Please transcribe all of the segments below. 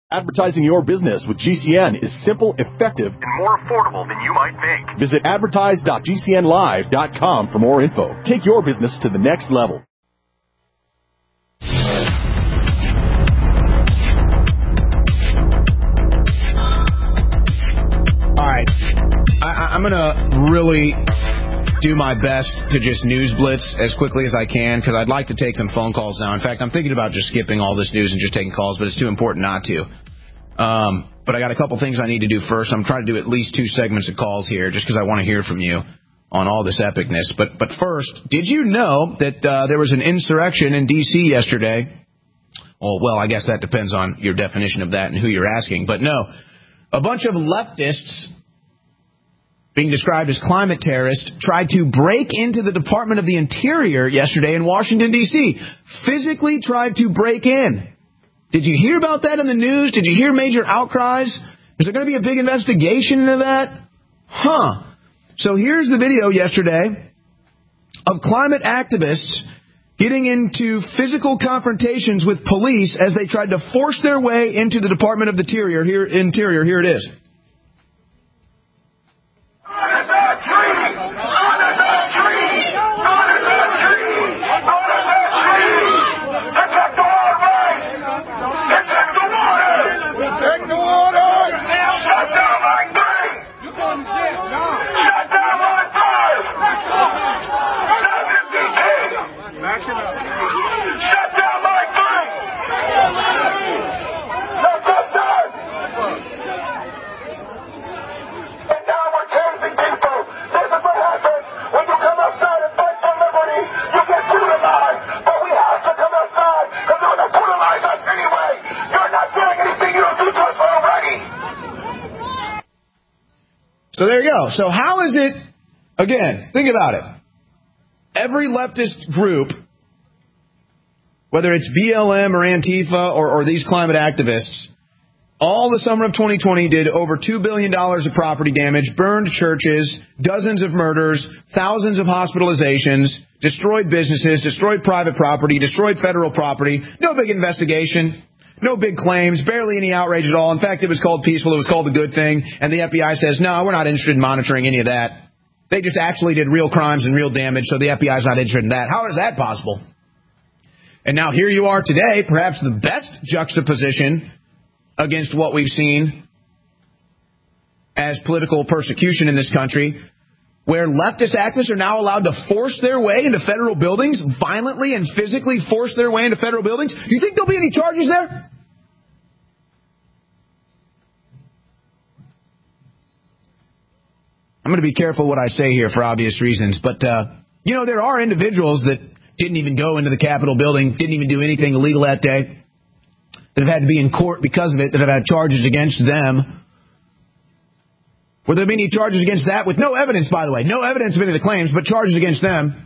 Advertising your business with GCN is simple, effective, and more affordable than you might think. Visit advertise.gcnlive.com for more info. Take your business to the next level. All right. I'm going to really do my best to just news blitz as quickly as I can because I'd like to take some phone calls now. In fact, I'm thinking about just skipping all this news and just taking calls, but it's too important not to. But I got a couple things I need to do first. I'm trying to do at least 2 segments of calls here just because I want to hear from you on all this epicness. But first, did you know that there was an insurrection in D.C. yesterday? Well, I guess that depends on your definition of that and who you're asking. But no, a bunch of leftists being described as climate terrorists, tried to break into the Department of the Interior yesterday in Washington, D.C. Physically tried to break in. Did you hear about that in the news? Did you hear major outcries? Is there going to be a big investigation into that? So here's the video yesterday of climate activists getting into physical confrontations with police as they tried to force their way into the Department of the Interior. Here it is. So there you go. So how is it, again, think about it. Every leftist group, whether it's BLM or Antifa or these climate activists, all the summer of 2020 did over $2 billion of property damage, burned churches, dozens of murders, thousands of hospitalizations, destroyed businesses, destroyed private property, destroyed federal property. No big investigation. No big claims, barely any outrage at all. In fact, it was called peaceful. It was called a good thing. And the FBI says, no, we're not interested in monitoring any of that. They just actually did real crimes and real damage, so the FBI is not interested in that. How is that possible? And now here you are today, perhaps the best juxtaposition against what we've seen as political persecution in this country, where leftist activists are now allowed to force their way into federal buildings, violently and physically force their way into federal buildings. Do you think there'll be any charges there? I'm going to be careful what I say here for obvious reasons, but, there are individuals that didn't even go into the Capitol building, didn't even do anything illegal that day, that have had to be in court because of it, that have had charges against them. Will there be any charges against that? With no evidence, by the way. No evidence of any of the claims, but charges against them.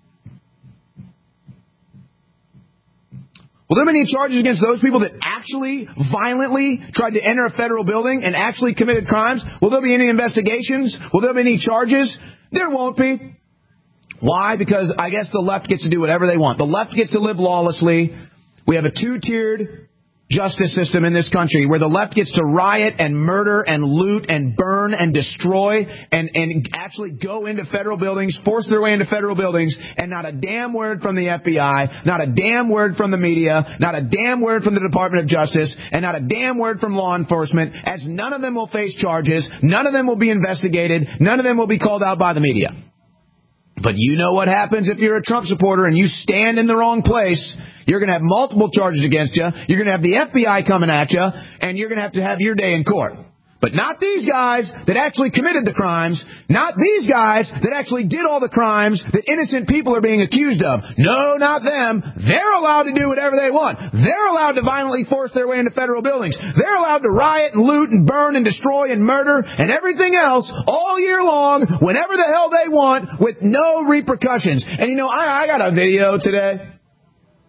Will there be any charges against those people that actually violently tried to enter a federal building and actually committed crimes? Will there be any investigations? Will there be any charges? There won't be. Why? Because I guess the left gets to do whatever they want. The left gets to live lawlessly. We have a two-tiered justice system in this country where the left gets to riot and murder and loot and burn and destroy and actually go into federal buildings, force their way into federal buildings, and not a damn word from the FBI, not a damn word from the media, not a damn word from the Department of Justice, and not a damn word from law enforcement, as none of them will face charges, none of them will be investigated, none of them will be called out by the media. But you know what happens if you're a Trump supporter and you stand in the wrong place. You're going to have multiple charges against you. You're going to have the FBI coming at you, and you're going to have your day in court. But not these guys that actually committed the crimes. Not these guys that actually did all the crimes that innocent people are being accused of. No, not them. They're allowed to do whatever they want. They're allowed to violently force their way into federal buildings. They're allowed to riot and loot and burn and destroy and murder and everything else all year long, whenever the hell they want, with no repercussions. And I got a video today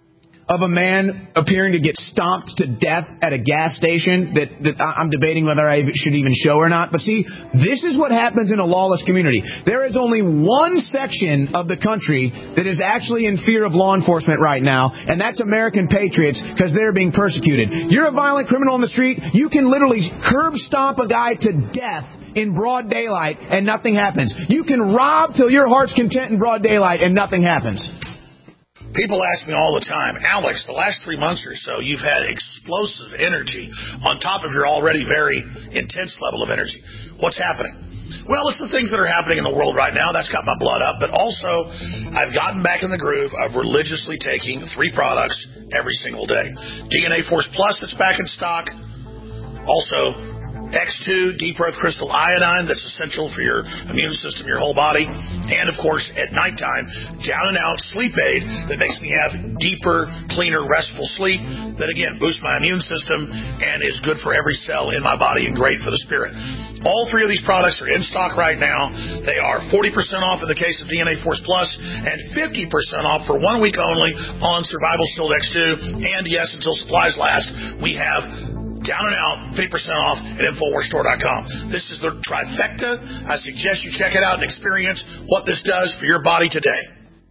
of a man appearing to get stomped to death at a gas station that I'm debating whether I should even show or not. But see, this is what happens in a lawless community. There is only one section of the country that is actually in fear of law enforcement right now, and that's American patriots, because they're being persecuted. You're a violent criminal on the street, you can literally curb stomp a guy to death in broad daylight and nothing happens. You can rob till your heart's content in broad daylight and nothing happens. People ask me all the time, Alex, the last 3 months or so, you've had explosive energy on top of your already very intense level of energy. What's happening? Well, it's the things that are happening in the world right now. That's got my blood up. But also, I've gotten back in the groove of religiously taking 3 products every single day. DNA Force Plus that's back in stock. Also, X2 Deep Earth Crystal Iodine that's essential for your immune system, your whole body. And, of course, at nighttime, Down and Out Sleep Aid that makes me have deeper, cleaner, restful sleep that, again, boosts my immune system and is good for every cell in my body and great for the spirit. All 3 of these products are in stock right now. They are 40% off in the case of DNA Force Plus and 50% off for 1 week only on Survival Shield X2. And, yes, until supplies last, we have Down and Out, 50% off at InfoWarsStore.com. This is the trifecta. I suggest you check it out and experience what this does for your body today.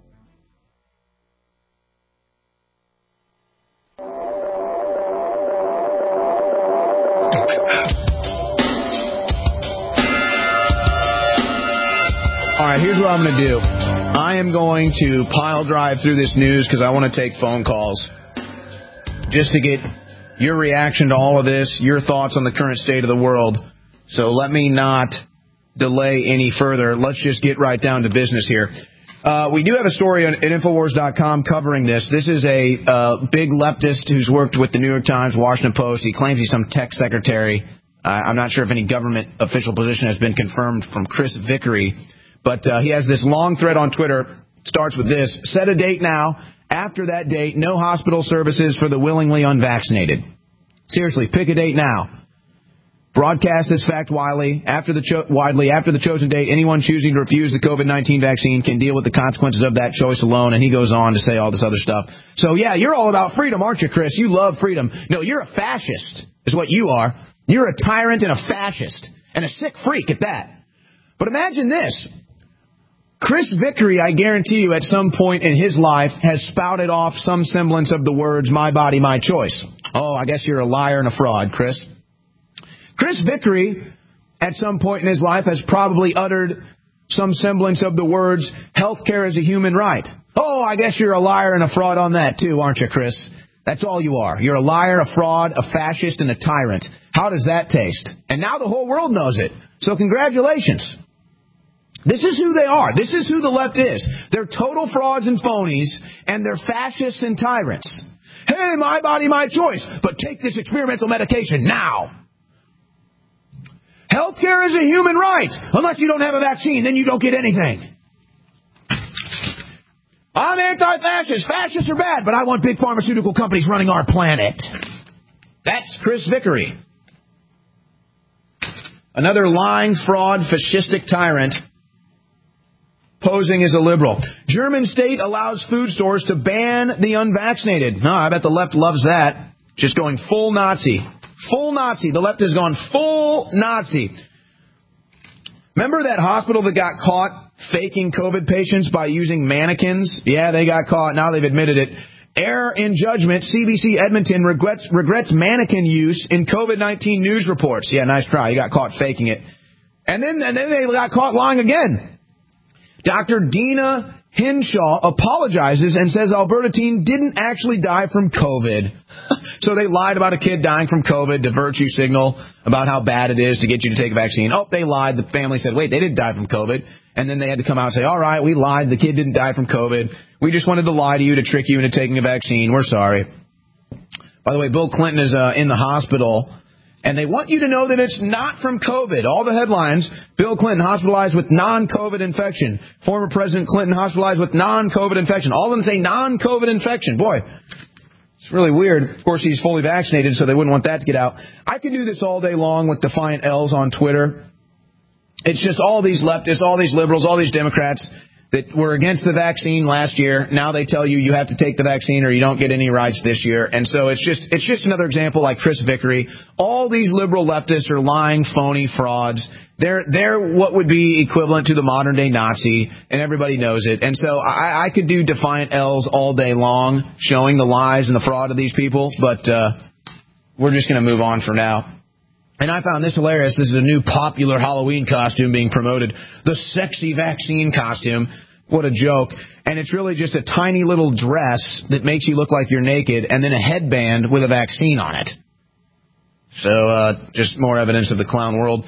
All right, here's what I'm going to do. I am going to pile drive through this news because I want to take phone calls just to get your reaction to all of this, your thoughts on the current state of the world. So let me not delay any further. Let's just get right down to business here. We do have a story at Infowars.com covering this. This is a big leftist who's worked with the New York Times, Washington Post. He claims he's some tech secretary. I'm not sure if any government official position has been confirmed from Chris Vickery. But he has this long thread on Twitter. Starts with this. Set a date now. After that date, no hospital services for the willingly unvaccinated. Seriously, pick a date now. Broadcast this fact widely. After the chosen date, anyone choosing to refuse the COVID-19 vaccine can deal with the consequences of that choice alone. And he goes on to say all this other stuff. So, yeah, you're all about freedom, aren't you, Chris? You love freedom. No, you're a fascist is what you are. You're a tyrant and a fascist. And a sick freak at that. But imagine this. Chris Vickery, I guarantee you, at some point in his life has spouted off some semblance of the words, my body, my choice. Oh, I guess you're a liar and a fraud, Chris. Chris Vickery, at some point in his life, has probably uttered some semblance of the words, healthcare is a human right. Oh, I guess you're a liar and a fraud on that, too, aren't you, Chris? That's all you are. You're a liar, a fraud, a fascist, and a tyrant. How does that taste? And now the whole world knows it. So congratulations. This is who they are. This is who the left is. They're total frauds and phonies, and they're fascists and tyrants. Hey, my body, my choice, but take this experimental medication now. Healthcare is a human right. Unless you don't have a vaccine, then you don't get anything. I'm anti-fascist. Fascists are bad, but I want big pharmaceutical companies running our planet. That's Chris Vickery. Another lying, fraud, fascistic tyrant posing as a liberal. German state allows food stores to ban the unvaccinated. No, I bet the left loves that. Just going full Nazi. Full Nazi. The left has gone full Nazi. Remember that hospital that got caught faking COVID patients by using mannequins? Yeah, they got caught. Now they've admitted it. Error in judgment. CBC Edmonton regrets mannequin use in COVID-19 news reports. Yeah, nice try. You got caught faking it. And then they got caught lying again. Dr. Dina Hinshaw apologizes and says Alberta teen didn't actually die from COVID. So they lied about a kid dying from COVID to virtue signal about how bad it is to get you to take a vaccine. Oh, they lied. The family said, wait, they didn't die from COVID. And then they had to come out and say, all right, we lied. The kid didn't die from COVID. We just wanted to lie to you to trick you into taking a vaccine. We're sorry. By the way, Bill Clinton is in the hospital. And they want you to know that it's not from COVID. All the headlines, Bill Clinton hospitalized with non-COVID infection. Former President Clinton hospitalized with non-COVID infection. All of them say non-COVID infection. Boy, it's really weird. Of course, he's fully vaccinated, so they wouldn't want that to get out. I could do this all day long with Defiant L's on Twitter. It's just all these leftists, all these liberals, all these Democrats. that were against the vaccine last year. Now they tell you you have to take the vaccine or you don't get any rights this year. And so it's just another example like Chris Vickery. All these liberal leftists are lying, phony frauds. They're what would be equivalent to the modern day Nazi, and everybody knows it. And so I could do Defiant L's all day long, showing the lies and the fraud of these people, but we're just going to move on for now. And I found this hilarious. This is a new popular Halloween costume being promoted. The sexy vaccine costume. What a joke. And it's really just a tiny little dress that makes you look like you're naked and then a headband with a vaccine on it. So, just more evidence of the clown world.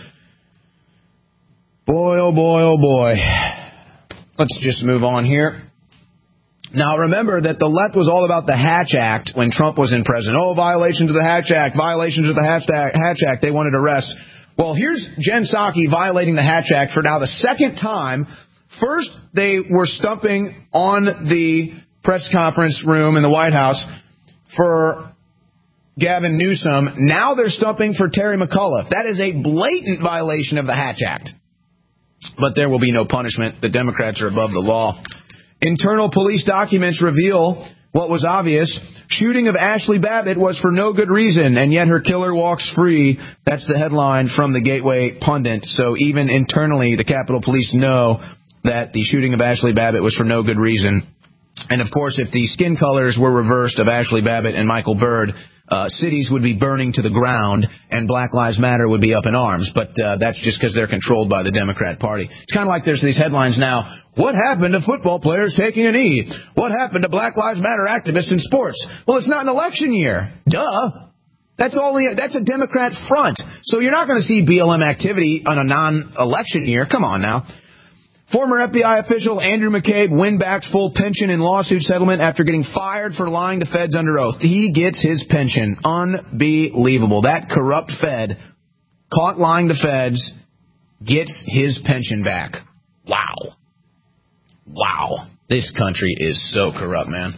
Boy, oh boy, oh boy. Let's just move on here. Now, remember that the left was all about the Hatch Act when Trump was in president. Oh, violations of the Hatch Act, violations of the Hatch Act. They wanted arrest. Well, here's Jen Psaki violating the Hatch Act for now the second time. First, they were stumping on the press conference room in the White House for Gavin Newsom. Now they're stumping for Terry McAuliffe. That is a blatant violation of the Hatch Act. But there will be no punishment. The Democrats are above the law. Internal police documents reveal what was obvious. Shooting of Ashley Babbitt was for no good reason, and yet her killer walks free. That's the headline from the Gateway Pundit. So even internally, the Capitol Police know that the shooting of Ashley Babbitt was for no good reason. And, of course, if the skin colors were reversed of Ashley Babbitt and Michael Byrd, cities would be burning to the ground and Black Lives Matter would be up in arms. But that's just because they're controlled by the Democrat Party. It's kind of like there's these headlines now. What happened to football players taking a knee? What happened to Black Lives Matter activists in sports? Well, it's not an election year. Duh. That's a Democrat front. So you're not going to see BLM activity on a non-election year. Come on now. Former FBI official Andrew McCabe win-backs full pension in lawsuit settlement after getting fired for lying to feds under oath. He gets his pension. Unbelievable. That corrupt Fed, caught lying to feds, gets his pension back. Wow. Wow. This country is so corrupt, man.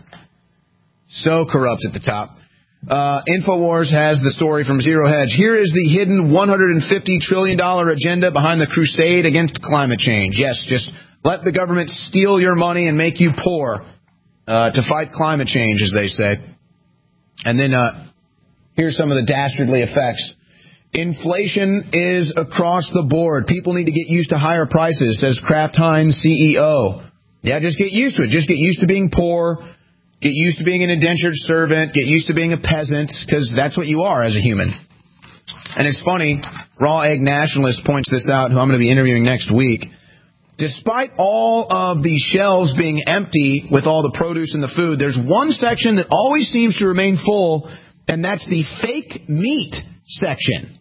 So corrupt at the top. InfoWars has the story from Zero Hedge. Here is the hidden $150 trillion agenda behind the crusade against climate change. Yes, just let the government steal your money and make you poor to fight climate change, as they say. And then here's some of the dastardly effects. Inflation is across the board. People need to get used to higher prices, says Kraft Heinz CEO. Yeah, just get used to it. Just get used to being poor. Get used to being an indentured servant. Get used to being a peasant, because that's what you are as a human. And it's funny, Raw Egg Nationalist points this out, who I'm going to be interviewing next week. Despite all of the shelves being empty with all the produce and the food, there's one section that always seems to remain full, and that's the fake meat section.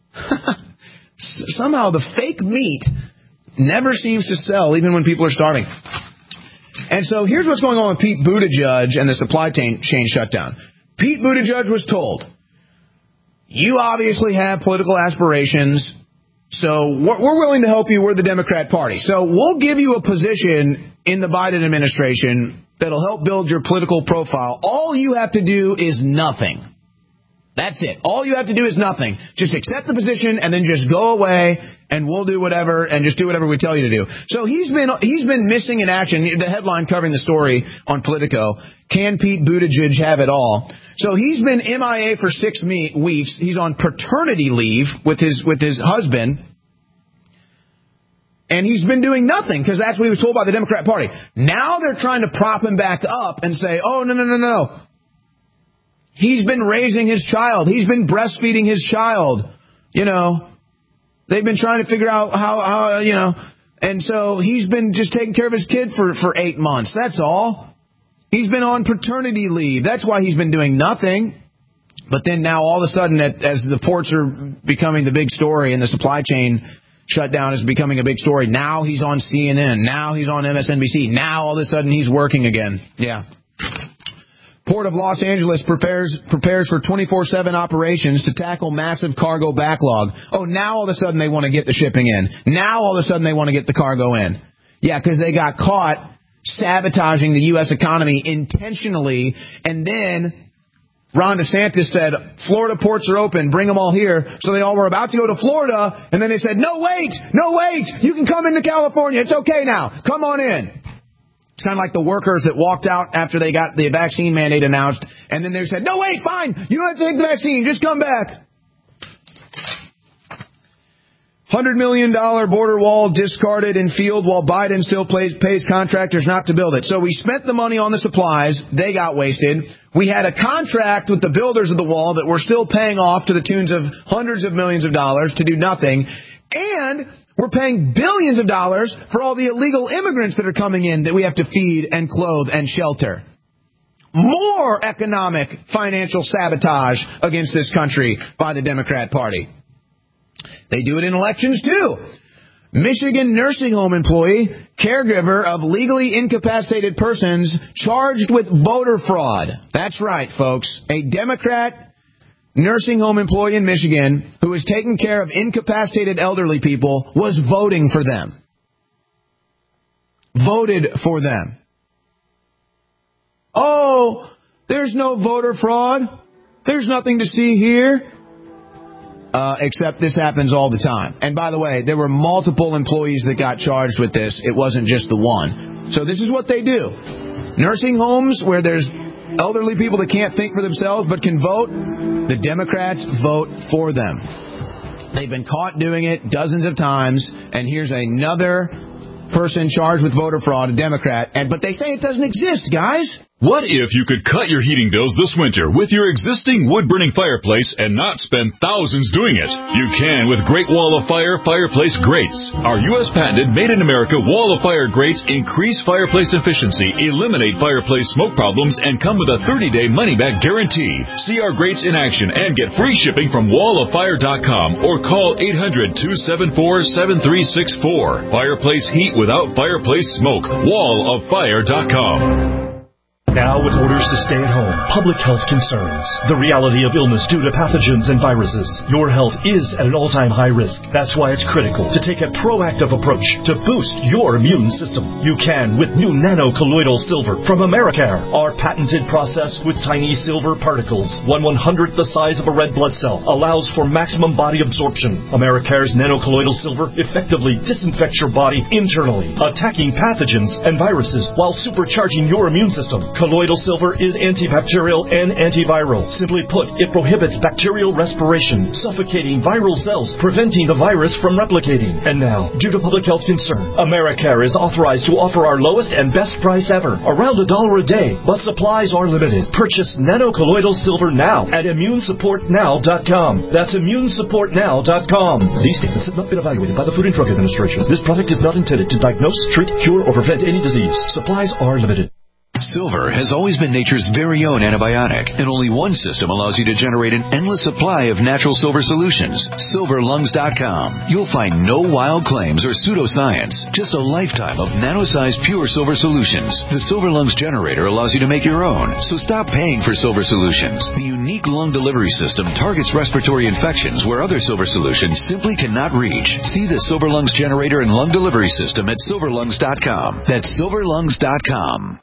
Somehow the fake meat never seems to sell, even when people are starving. And so here's what's going on with Pete Buttigieg and the supply chain shutdown. Pete Buttigieg was told, you obviously have political aspirations, so we're willing to help you. We're the Democrat Party. So we'll give you a position in the Biden administration that'll help build your political profile. All you have to do is nothing. That's it. All you have to do is nothing. Just accept the position and then just go away and we'll do whatever and just do whatever we tell you to do. So he's been missing in action. The headline covering the story on Politico, can Pete Buttigieg have it all? So he's been MIA for 6 weeks. He's on paternity leave with his husband. And he's been doing nothing because that's what he was told by the Democrat Party. Now they're trying to prop him back up and say, oh, no. He's been raising his child. He's been breastfeeding his child. You know, they've been trying to figure out how and so he's been just taking care of his kid for 8 months. That's all. He's been on paternity leave. That's why he's been doing nothing. But then now all of a sudden, as the ports are becoming the big story and the supply chain shutdown is becoming a big story, now he's on CNN. Now he's on MSNBC. Now all of a sudden he's working again. Yeah. Port of Los Angeles prepares for 24/7 operations to tackle massive cargo backlog. Oh, now all of a sudden they want to get the shipping in. Now all of a sudden they want to get the cargo in. Yeah, because they got caught sabotaging the U.S. economy intentionally. And then Ron DeSantis said, Florida ports are open, bring them all here. So they all were about to go to Florida. And then they said, no, wait, you can come into California. It's okay now. Come on in. kind of like the workers that walked out after they got the vaccine mandate announced, and then they said, no, wait, fine, you don't have to take the vaccine, just come back. $100 million border wall discarded in field while Biden still pays contractors not to build it. So we spent the money on the supplies. They got wasted. We had a contract with the builders of the wall that we're still paying off to the tunes of hundreds of millions of dollars to do nothing. And we're paying billions of dollars for all the illegal immigrants that are coming in that we have to feed and clothe and shelter. More economic financial sabotage against this country by the Democrat Party. They do it in elections, too. Michigan nursing home employee, caregiver of legally incapacitated persons charged with voter fraud. That's right, folks. A Democrat nursing home employee in Michigan who is taking care of incapacitated elderly people was voting for them. Voted for them. Oh, there's no voter fraud. There's nothing to see here. Except this happens all the time. And by the way, there were multiple employees that got charged with this. It wasn't just the one. So this is what they do. Nursing homes where there's elderly people that can't think for themselves but can vote, the Democrats vote for them. They've been caught doing it dozens of times, and here's another person charged with voter fraud, a Democrat, but they say it doesn't exist, guys. What if you could cut your heating bills this winter with your existing wood-burning fireplace and not spend thousands doing it? You can with Great Wall of Fire fireplace grates. Our U.S. patented made-in-America Wall of Fire grates increase fireplace efficiency, eliminate fireplace smoke problems, and come with a 30-day money-back guarantee. See our grates in action and get free shipping from walloffire.com or call 800-274-7364. Fireplace heat without fireplace smoke. walloffire.com. Now, with orders to stay at home, public health concerns, the reality of illness due to pathogens and viruses, your health is at an all-time high risk. That's why it's critical to take a proactive approach to boost your immune system. You can with new nano-colloidal silver from Americare. Our patented process with tiny silver particles, 1/100th the size of a red blood cell, allows for maximum body absorption. Americare's nano-colloidal silver effectively disinfects your body internally, attacking pathogens and viruses while supercharging your immune system. Colloidal silver is antibacterial and antiviral. Simply put, it prohibits bacterial respiration, suffocating viral cells, preventing the virus from replicating. And now, due to public health concern, Americare is authorized to offer our lowest and best price ever, around $1 a day, but supplies are limited. Purchase nano-colloidal silver now at immunesupportnow.com. That's immunesupportnow.com. These statements have not been evaluated by the Food and Drug Administration. This product is not intended to diagnose, treat, cure, or prevent any disease. Supplies are limited. Silver has always been nature's very own antibiotic, and only one system allows you to generate an endless supply of natural silver solutions. SilverLungs.com. You'll find no wild claims or pseudoscience, just a lifetime of nano-sized pure silver solutions. The Silver Lungs generator allows you to make your own, so stop paying for silver solutions. The unique lung delivery system targets respiratory infections where other silver solutions simply cannot reach. See the Silver Lungs generator and lung delivery system at SilverLungs.com. That's SilverLungs.com.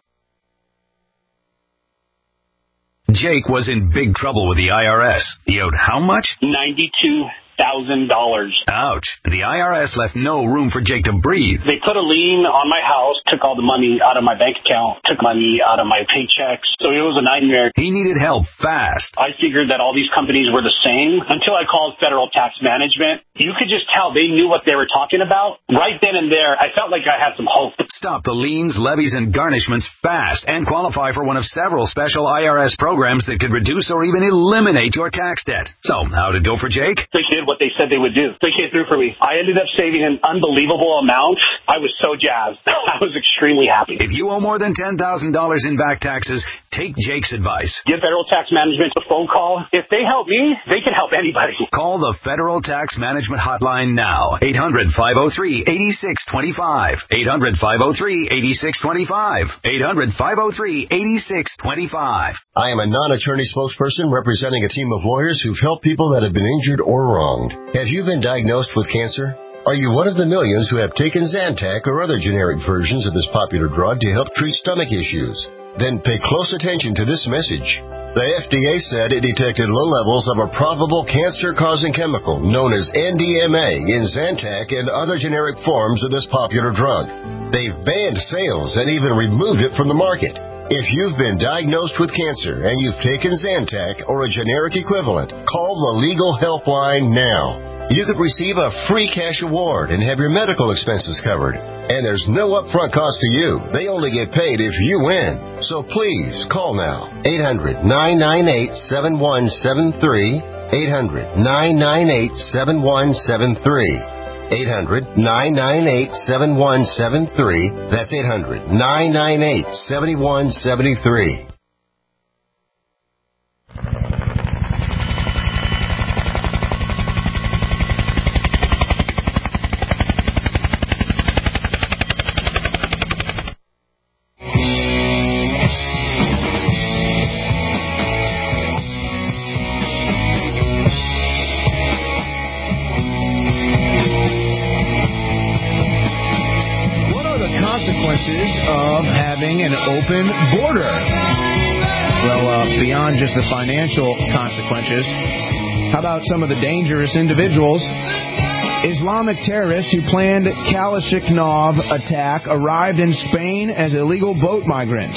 Jake was in big trouble with the IRS. He owed how much? $92,000. Ouch. The IRS left no room for Jake to breathe. They put a lien on my house, took all the money out of my bank account, took money out of my paychecks. So it was a nightmare. He needed help fast. I figured that all these companies were the same until I called Federal Tax Management. You could just tell they knew what they were talking about. Right then and there, I felt like I had some hope. Stop the liens, levies, and garnishments fast and qualify for one of several special IRS programs that could reduce or even eliminate your tax debt. So, how'd it go for Jake? They did what they said they would do. They came through for me. I ended up saving an unbelievable amount. I was so jazzed. I was extremely happy. If you owe more than $10,000 in back taxes, take Jake's advice. Give Federal Tax Management a phone call. If they help me, they can help anybody. Call the Federal Tax Management Hotline now. 800-503-8625. 800-503-8625. 800-503-8625. I am a non-attorney spokesperson representing a team of lawyers who've helped people that have been injured or wronged. Have you been diagnosed with cancer? Are you one of the millions who have taken Zantac or other generic versions of this popular drug to help treat stomach issues? Then pay close attention to this message. The FDA said it detected low levels of a probable cancer-causing chemical known as NDMA in Zantac and other generic forms of this popular drug. They've banned sales and even removed it from the market. If you've been diagnosed with cancer and you've taken Zantac or a generic equivalent, call the Legal Helpline now. You could receive a free cash award and have your medical expenses covered. And there's no upfront cost to you. They only get paid if you win. So please call now. 800-998-7173. 800-998-7173. 800-998-7173. That's 800-998-7173. Of having an open border. Well, beyond just the financial consequences, how about some of the dangerous individuals? Islamic terrorists who planned Kalashnikov attack arrived in Spain as illegal boat migrant.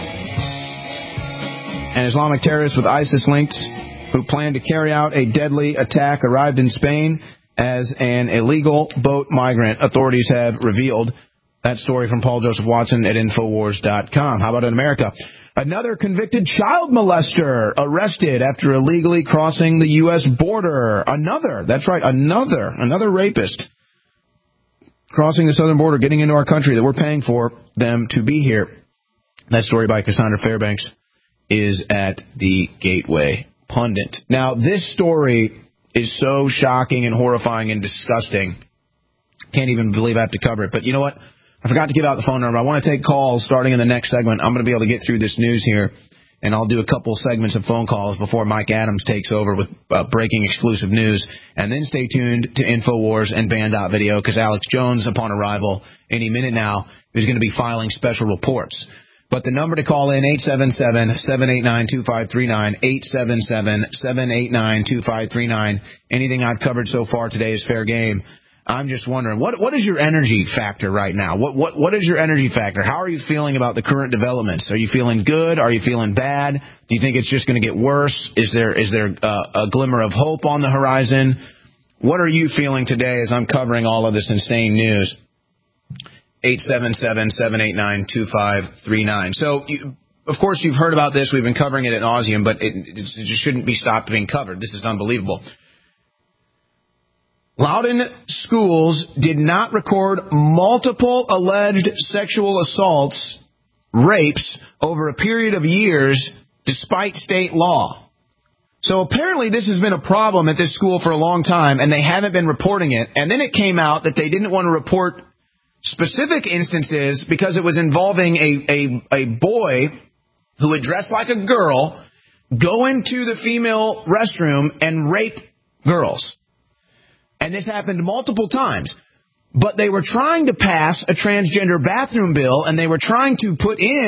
An Islamic terrorist with ISIS links who planned to carry out a deadly attack arrived in Spain as an illegal boat migrant, authorities have revealed. That story from Paul Joseph Watson at Infowars.com. How about in America? Another convicted child molester arrested after illegally crossing the U.S. border. Another rapist crossing the southern border, getting into our country that we're paying for them to be here. That story by Cassandra Fairbanks is at the Gateway Pundit. Now, this story is so shocking and horrifying and disgusting. Can't even believe I have to cover it. But you know what? I forgot to give out the phone number. I want to take calls starting in the next segment. I'm going to be able to get through this news here, and I'll do a couple segments of phone calls before Mike Adams takes over with breaking exclusive news. And then stay tuned to Infowars and Band.video, because Alex Jones, upon arrival any minute now, is going to be filing special reports. But the number to call in, 877-789-2539, 877-789-2539. Anything I've covered so far today is fair game. I'm just wondering, what is your energy factor right now? What is your energy factor? How are you feeling about the current developments? Are you feeling good? Are you feeling bad? Do you think it's just going to get worse? Is there a glimmer of hope on the horizon? What are you feeling today as I'm covering all of this insane news? 877-789-2539. So, of course, you've heard about this. We've been covering it ad nauseum, but it just shouldn't be stopped being covered. This is unbelievable. Loudoun schools did not record multiple alleged sexual assaults, rapes, over a period of years, despite state law. So apparently this has been a problem at this school for a long time, and they haven't been reporting it. And then it came out that they didn't want to report specific instances because it was involving a boy who would dress like a girl, go into the female restroom, and rape girls. And this happened multiple times. But they were trying to pass a transgender bathroom bill, and they were trying to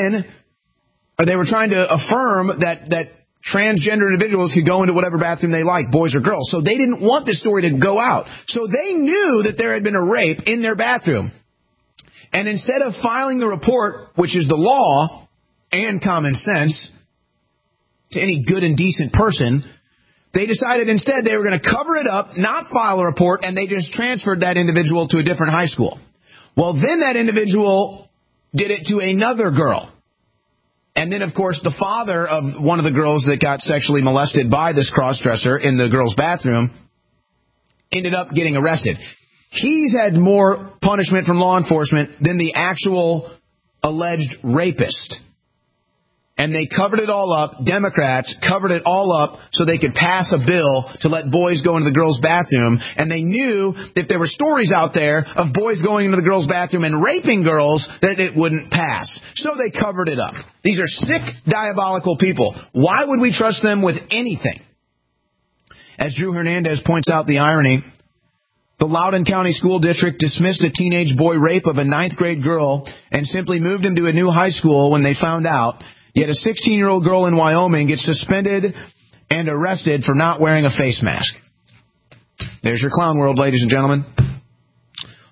affirm that transgender individuals could go into whatever bathroom they like, boys or girls. So they didn't want this story to go out. So they knew that there had been a rape in their bathroom. And instead of filing the report, which is the law and common sense to any good and decent person, they decided instead they were going to cover it up, not file a report, and they just transferred that individual to a different high school. Well, then that individual did it to another girl. And then, of course, the father of one of the girls that got sexually molested by this cross-dresser in the girl's bathroom ended up getting arrested. He's had more punishment from law enforcement than the actual alleged rapist. And they covered it all up. Democrats covered it all up so they could pass a bill to let boys go into the girls' bathroom. And they knew if there were stories out there of boys going into the girls' bathroom and raping girls, that it wouldn't pass. So they covered it up. These are sick, diabolical people. Why would we trust them with anything? As Drew Hernandez points out the irony, the Loudoun County School District dismissed a teenage boy rape of a 9th grade girl and simply moved him to a new high school when they found out. Yet a 16-year-old girl in Wyoming gets suspended and arrested for not wearing a face mask. There's your clown world, ladies and gentlemen.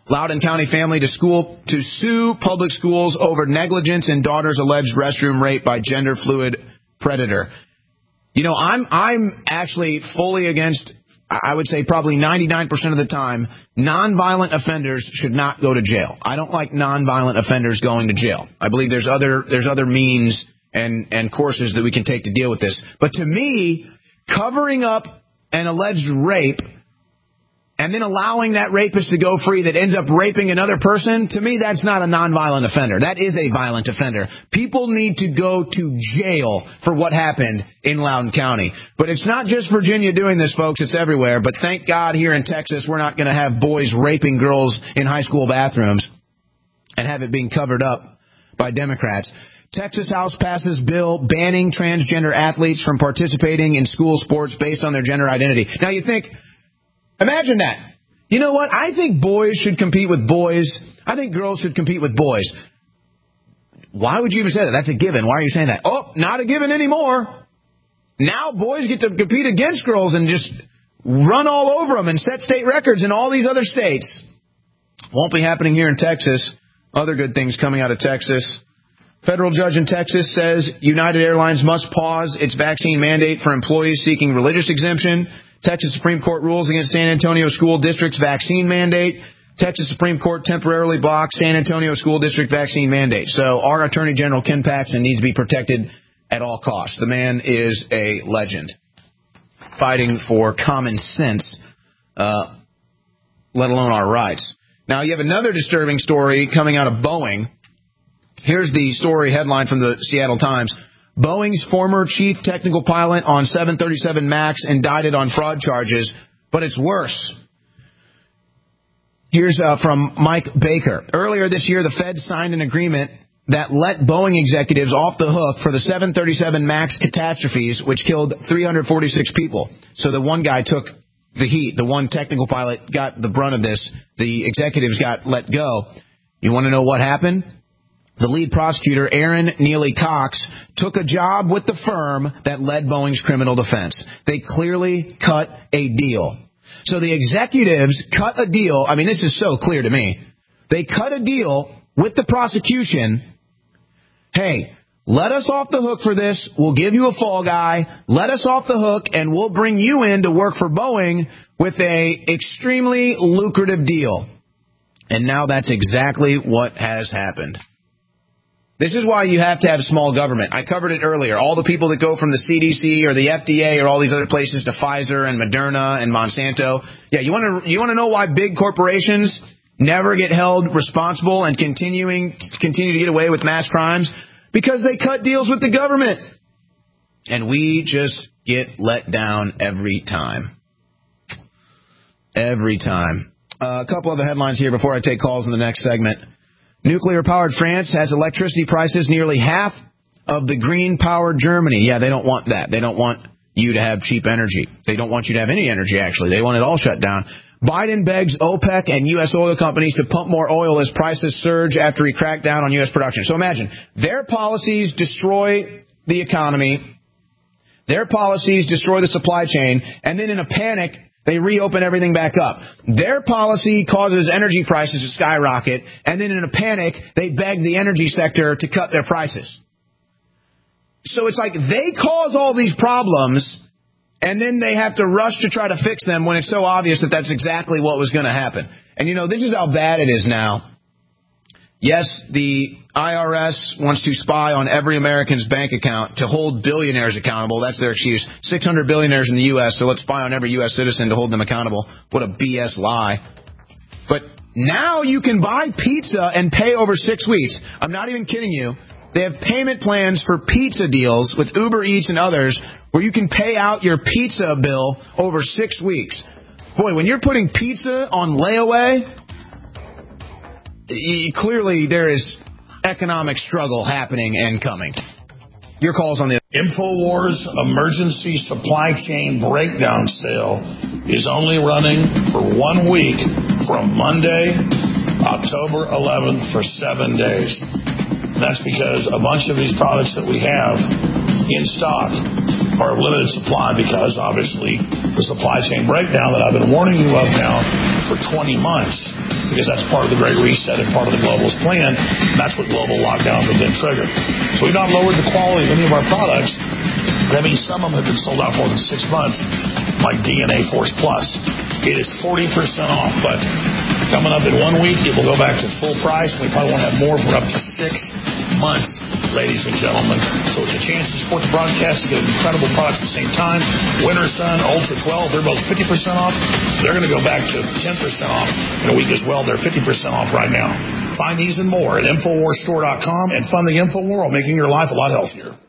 Loudoun County family to sue public schools over negligence in daughter's alleged restroom rape by gender-fluid predator. You know, I'm actually fully against, I would say probably 99% of the time, nonviolent offenders should not go to jail. I don't like nonviolent offenders going to jail. I believe there's other means and courses that we can take to deal with this. But to me, covering up an alleged rape and then allowing that rapist to go free that ends up raping another person, to me, that's not a nonviolent offender. That is a violent offender. People need to go to jail for what happened in Loudoun County. But it's not just Virginia doing this, folks. It's everywhere. But thank God here in Texas, we're not going to have boys raping girls in high school bathrooms and have it being covered up by Democrats. Texas House passes bill banning transgender athletes from participating in school sports based on their gender identity. Now you think, imagine that. You know what? I think boys should compete with boys. I think girls should compete with boys. Why would you even say that? That's a given. Why are you saying that? Oh, not a given anymore. Now boys get to compete against girls and just run all over them and set state records in all these other states. Won't be happening here in Texas. Other good things coming out of Texas. Federal judge in Texas says United Airlines must pause its vaccine mandate for employees seeking religious exemption. Texas Supreme Court rules against San Antonio School District's vaccine mandate. Texas Supreme Court temporarily blocks San Antonio School District vaccine mandate. So our Attorney General, Ken Paxton, needs to be protected at all costs. The man is a legend, fighting for common sense, let alone our rights. Now, you have another disturbing story coming out of Boeing. Here's the story headline from the Seattle Times. Boeing's former chief technical pilot on 737 MAX indicted on fraud charges, but it's worse. Here's from Mike Baker. Earlier this year, the Fed signed an agreement that let Boeing executives off the hook for the 737 MAX catastrophes, which killed 346 people. So the one guy took the heat. The one technical pilot got the brunt of this. The executives got let go. You want to know what happened? The lead prosecutor, Aaron Neely Cox, took a job with the firm that led Boeing's criminal defense. They clearly cut a deal. So the executives cut a deal. I mean, this is so clear to me. They cut a deal with the prosecution. Hey, let us off the hook for this. We'll give you a fall guy. Let us off the hook, and we'll bring you in to work for Boeing with a extremely lucrative deal. And now that's exactly what has happened. This is why you have to have small government. I covered it earlier. All the people that go from the CDC or the FDA or all these other places to Pfizer and Moderna and Monsanto. Yeah, you want to know why big corporations never get held responsible and continue to get away with mass crimes? Because they cut deals with the government. And we just get let down every time. Every time. A couple other headlines here before I take calls in the next segment. Nuclear-powered France has electricity prices nearly half of the green-powered Germany. Yeah, they don't want that. They don't want you to have cheap energy. They don't want you to have any energy, actually. They want it all shut down. Biden begs OPEC and U.S. oil companies to pump more oil as prices surge after he cracked down on U.S. production. So imagine, their policies destroy the economy. Their policies destroy the supply chain. And then in a panic, they reopen everything back up. Their policy causes energy prices to skyrocket, and then in a panic, they beg the energy sector to cut their prices. So it's like they cause all these problems, and then they have to rush to try to fix them when it's so obvious that that's exactly what was going to happen. And, you know, this is how bad it is now. Yes, the IRS wants to spy on every American's bank account to hold billionaires accountable. That's their excuse. 600 billionaires in the U.S., so let's spy on every U.S. citizen to hold them accountable. What a BS lie. But now you can buy pizza and pay over 6 weeks. I'm not even kidding you. They have payment plans for pizza deals with Uber Eats and others where you can pay out your pizza bill over 6 weeks. Boy, when you're putting pizza on layaway, clearly there is economic struggle happening and coming. Your calls on the InfoWars emergency supply chain breakdown sale is only running for 1 week from Monday, October 11th for 7 days. That's because a bunch of these products that we have in stock are of limited supply because, obviously, the supply chain breakdown that I've been warning you of now for 20 months, because that's part of the Great Reset and part of the globalist plan. That's what global lockdowns have been triggered. So we've not lowered the quality of any of our products. That means some of them have been sold out for more than 6 months, like DNA Force Plus. It is 40% off, but coming up in 1 week, it will go back to full price, and we probably won't have more for up to 6 months, ladies and gentlemen. So it's a chance to support the broadcast, to get incredible products at the same time. Winter Sun, Ultra 12, they're both 50% off. They're going to go back to 10% off in a week as well. They're 50% off right now. Find these and more at InfoWarsStore.com and fund the InfoWar, making your life a lot healthier.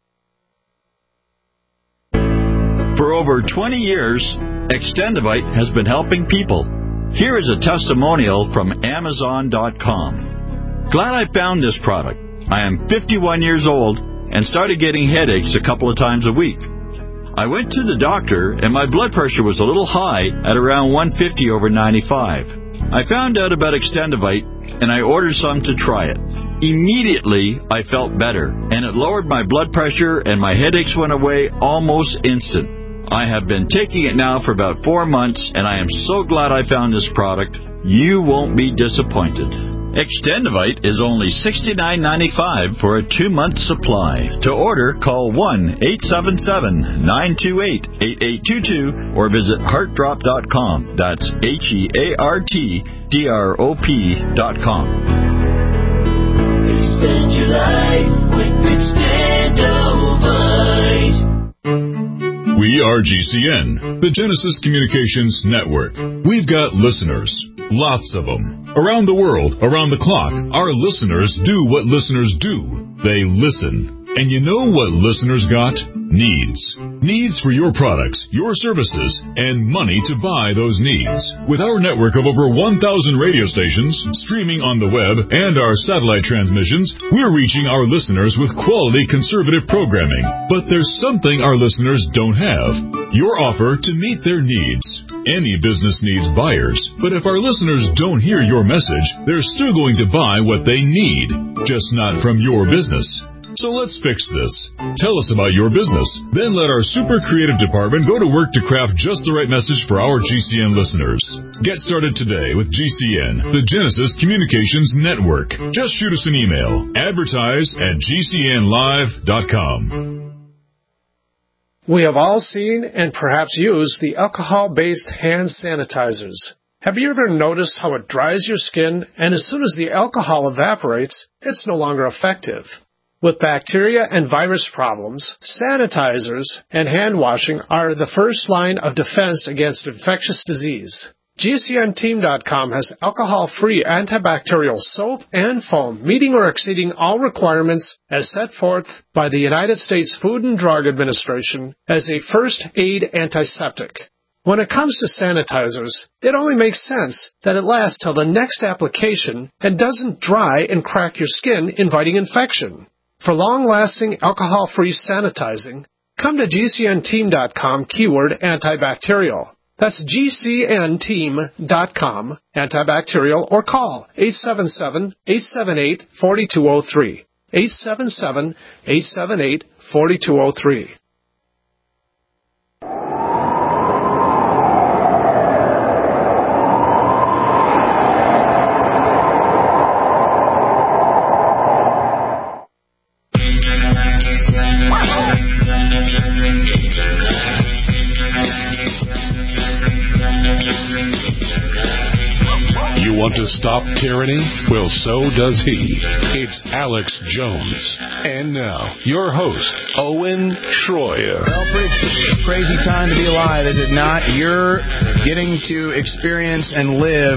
For over 20 years, Extendivite has been helping people. Here is a testimonial from Amazon.com. Glad I found this product. I am 51 years old and started getting headaches a couple of times a week. I went to the doctor and my blood pressure was a little high at around 150/95. I found out about Extendivite and I ordered some to try it. Immediately, I felt better, and it lowered my blood pressure and my headaches went away almost instant. I have been taking it now for about 4 months, and I am so glad I found this product. You won't be disappointed. Extendivite is only $69.95 for a 2-month supply. To order, call 1-877-928-8822 or visit heartdrop.com. That's HEARTDROP.com. Extend your life with Extendivite. We are GCN, the Genesis Communications Network. We've got listeners, lots of them. Around the world, around the clock, our listeners do what listeners do. They listen. And you know what listeners got? Needs. Needs for your products, your services, and money to buy those needs. With our network of over 1,000 radio stations, streaming on the web, and our satellite transmissions, we're reaching our listeners with quality conservative programming. But there's something our listeners don't have. Your offer to meet their needs. Any business needs buyers, but if our listeners don't hear your message, they're still going to buy what they need, just not from your business. So let's fix this. Tell us about your business. Then let our super creative department go to work to craft just the right message for our GCN listeners. Get started today with GCN, the Genesis Communications Network. Just shoot us an email. Advertise@GCNlive.com. We have all seen and perhaps used the alcohol-based hand sanitizers. Have you ever noticed how it dries your skin, and as soon as the alcohol evaporates, it's no longer effective? With bacteria and virus problems, sanitizers and hand washing are the first line of defense against infectious disease. GCNteam.com has alcohol-free antibacterial soap and foam, meeting or exceeding all requirements as set forth by the United States Food and Drug Administration as a first aid antiseptic. When it comes to sanitizers, it only makes sense that it lasts till the next application and doesn't dry and crack your skin, inviting infection. For long-lasting alcohol-free sanitizing, come to GCNteam.com keyword antibacterial. That's GCNteam.com antibacterial or call 877-878-4203. 877-878-4203. Want to stop tyranny? Well, so does he. It's Alex Jones. And now, your host, Owen Schroyer. Well, pretty crazy time to be alive, is it not? You're getting to experience and live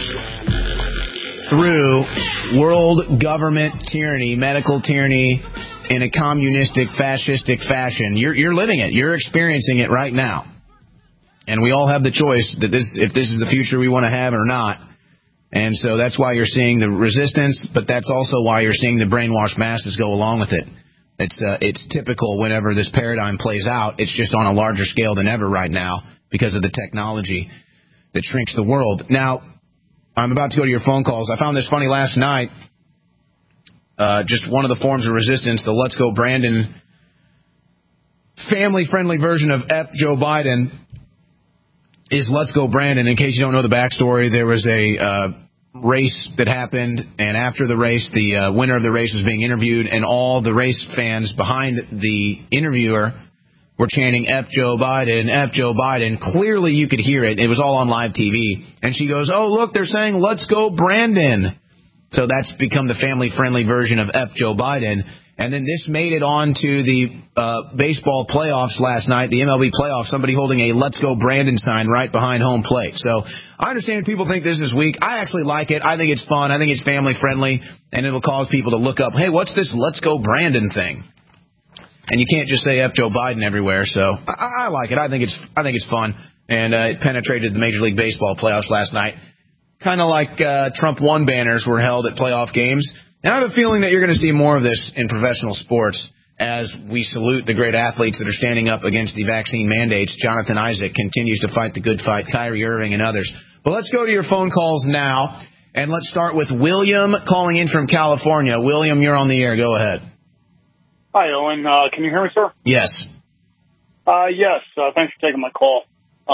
through world government tyranny, medical tyranny, in a communistic, fascistic fashion. You're living it. You're experiencing it right now. And we all have the choice that if this is the future we want to have or not. And so that's why you're seeing the resistance, but that's also why you're seeing the brainwashed masses go along with it. It's typical whenever this paradigm plays out. It's just on a larger scale than ever right now because of the technology that shrinks the world. Now, I'm about to go to your phone calls. I found this funny last night. Just one of the forms of resistance, the Let's Go Brandon family-friendly version of F. Joe Biden is Let's Go Brandon. In case you don't know the backstory, there was a race that happened, and after the race, the winner of the race was being interviewed, and all the race fans behind the interviewer were chanting F. Joe Biden, F. Joe Biden. Clearly you could hear it. It was all on live TV. And she goes, oh, look, they're saying Let's Go Brandon. So that's become the family-friendly version of F. Joe Biden. And then this made it on to the baseball playoffs last night, the MLB playoffs, somebody holding a Let's Go Brandon sign right behind home plate. So I understand people think this is weak. I actually like it. I think it's fun. I think it's family-friendly, and it'll cause people to look up, hey, what's this Let's Go Brandon thing? And you can't just say F. Joe Biden everywhere. So I like it. I think it's fun. And it penetrated the Major League Baseball playoffs last night, kind of like Trump won banners were held at playoff games. And I have a feeling that you're going to see more of this in professional sports as we salute the great athletes that are standing up against the vaccine mandates. Jonathan Isaac continues to fight the good fight, Kyrie Irving and others. But let's go to your phone calls now, and let's start with William calling in from California. William, you're on the air. Go ahead. Hi, Owen. Can you hear me, sir? Yes. Yes. Thanks for taking my call.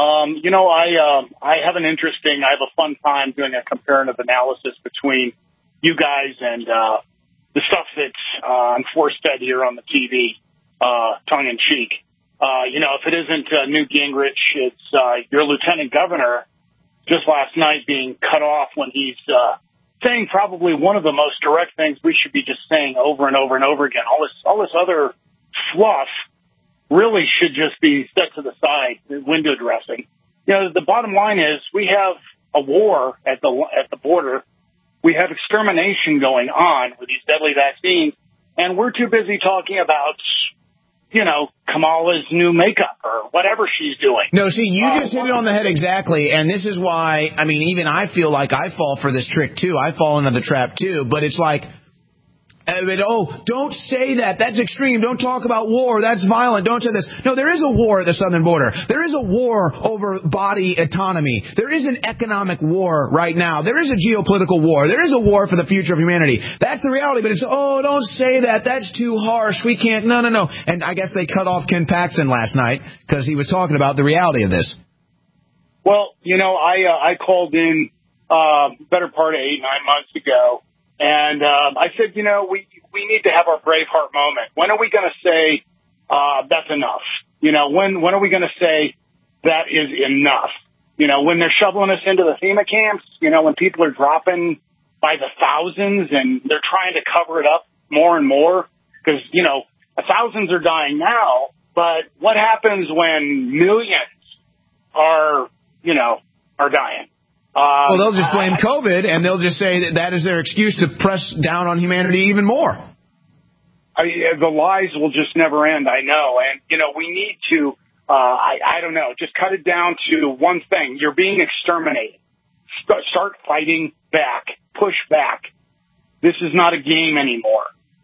I have I have a fun time doing a comparative analysis between you guys and the stuff that's force-fed here on the TV, tongue-in-cheek. If it isn't Newt Gingrich, it's your lieutenant governor just last night being cut off when he's saying probably one of the most direct things we should be just saying over and over and over again. All this other fluff really should just be set to the side, window dressing. The bottom line is we have a war at the border. We have extermination going on with these deadly vaccines, and we're too busy talking about, Kamala's new makeup or whatever she's doing. No, see, you just hit it on the head exactly, and this is why, even I feel like I fall for this trick, too. I fall into the trap, too, but it's like, don't say that. That's extreme. Don't talk about war. That's violent. Don't say this. No, there is a war at the southern border. There is a war over body autonomy. There is an economic war right now. There is a geopolitical war. There is a war for the future of humanity. That's the reality. But it's, don't say that. That's too harsh. We can't. No. And I guess they cut off Ken Paxton last night because he was talking about the reality of this. Well, I called in better part of 8-9 months ago. And I said, we need to have our Braveheart moment. When are we going to say that's enough? When are we going to say that is enough? When they're shoveling us into the FEMA camps, when people are dropping by the thousands and they're trying to cover it up more and more because, thousands are dying now. But what happens when millions are dying? Well, they'll just blame COVID, and they'll just say that is their excuse to press down on humanity even more. The lies will just never end, I know. And, we need to, I don't know, just cut it down to one thing. You're being exterminated. Start fighting back. Push back. This is not a game anymore.